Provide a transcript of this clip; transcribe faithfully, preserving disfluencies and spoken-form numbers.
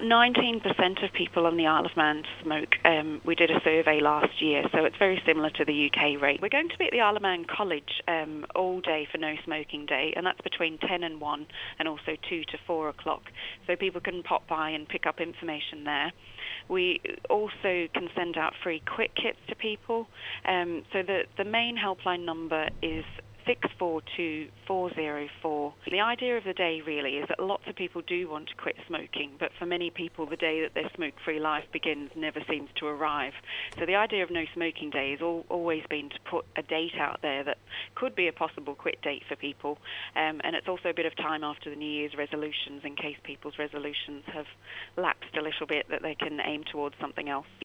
nineteen percent of people on the Isle of Man smoke. Um, we did a survey last year, so it's very similar to the U K rate. We're going to be at the Isle of Man College um, all day for No Smoking Day, and that's between ten and one and also two to four o'clock, so people can pop by and pick up information there. We also can send out free quit kits to people. Um, so the, the main helpline number is six four two, four zero four. The idea of the day really is that lots of people do want to quit smoking, but for many people the day that their smoke-free life begins never seems to arrive. So the idea of No Smoking Day has al- always been to put a date out there that could be a possible quit date for people, um, and it's also a bit of time after the New Year's resolutions in case people's resolutions have lapsed a little bit, that they can aim towards something else.